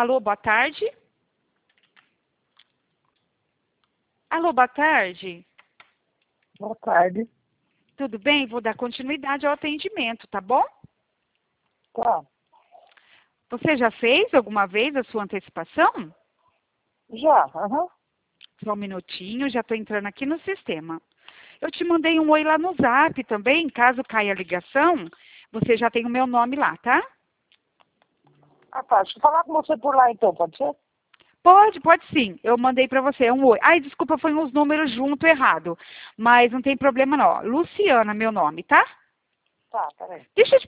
Alô, boa tarde. Alô, boa tarde. Boa tarde. Tudo bem? Vou dar continuidade ao atendimento, tá bom? Tá. Você já fez alguma vez a sua antecipação? Já, aham. Só um minutinho, já estou entrando aqui no sistema. Eu te mandei um oi lá no Zap também, caso caia a ligação, você já tem o meu nome lá, tá? Ah, tá. Deixa eu falar com você por lá então, pode ser? Pode sim. Eu mandei para você um oi. Ai, desculpa, foi uns números junto errado. Mas não tem problema não. Luciana, meu nome, tá? Tá, peraí. Deixa eu te